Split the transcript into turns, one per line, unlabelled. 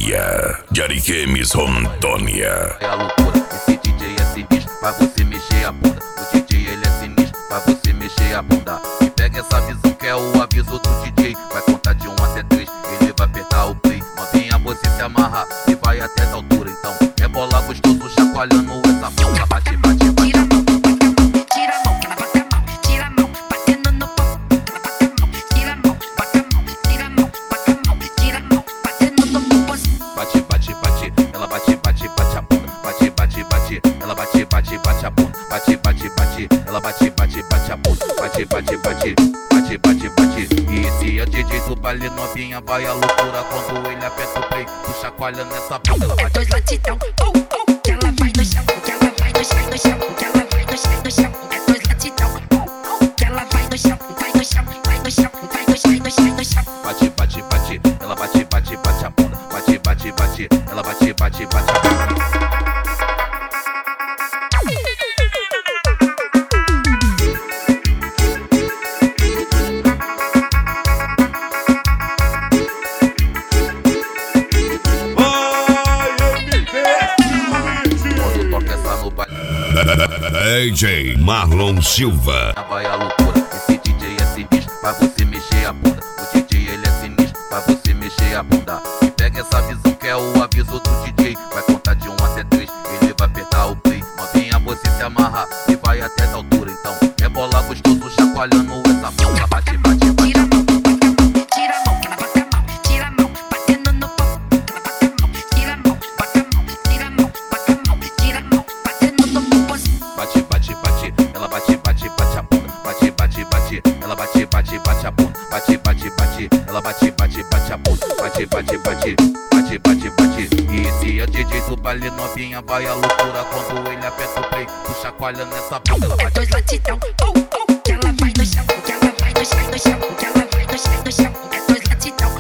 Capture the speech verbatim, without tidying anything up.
Bahia, de Ariquemes, Rondônia.
É a loucura, esse D J é sinistro, pra você mexer a bunda. O D J ele é sinistro, pra você mexer a bunda. E pega essa visão que é o aviso do D J. Vai contar de um até três, ele vai apertar o play. Novinha você se amarrar e vai até essa altura. Então é bola gostoso chacoalhando essa bunda. Bate, bate, bate.
Tira a mão, que ela bate a mão. Tira a mão, batendo no pau. Tira a mão, bate a mão. Tira a mão, bate a mão. Tira a mão, batendo no pau.
Bate, bate, bate, ela bate, bate, bate a bunda. Bate, bate, bate, ela bate, bate, bate a bunda. Bate, bate, bate, ela bate, bate, bate a bunda. Bate, bate, bate, bate, bate, bate. E esse é o D J do baile, novinha vai a loucura quando ele aperta o play. Tu chacoalha nessa bunda, ela
É
bate.
dois latidão, oh, oh. Que ela vai no chão, que ela vai no chão, no chão. Que ela vai no chão, no chão. É dois latidão, oh, oh. Que ela vai no chão, vai no chão, vai no chão, vai no chão, no chão, no chão.
Bate, bate, bate, ela bate, bate, bate a bunda. Bate, bate, bate, ela bate, bate, bate a bunda. Quando toca essa no baile,
D J Marlon Silva.
vai a loucura, esse D J é sinistro, pra você mexer a bunda. O D J ele é sinistro, pra você mexer a bunda. E pega essa visão que é o aviso do D J. Vai contar de um até três, ele vai apertar o play. Novinha você se amarrar e vai até essa altura. Então é bola gostoso chacoalhando essa bunda. Bate, bate, bate.
Tira a mão, tira a mão, que ela bate a mão. Tira a mão, batendo no pau. Que ela bate a mão. Tira a mão, bate a mão. Tira a mão, bate a mão. Tira a mão, batendo no pau.
Bate, bate, bate, ela bate, bate, bate a bunda. Bate, bate, bate, ela bate, bate, bate a bunda. Bate, bate, bate, ela bate, bate, bate a bunda. Bate, bate, bate, bate, bate, bate. E esse é o D J do baile, novinha vai a loucura quando ele aperta o play. Tu chacoalha nessa bunda, ela
É
bate.
dois latidão, oh, oh. Que ela vai no chão, que ela vai no chão, no chão. Que ela vai no chão, no chão. É dois latidão,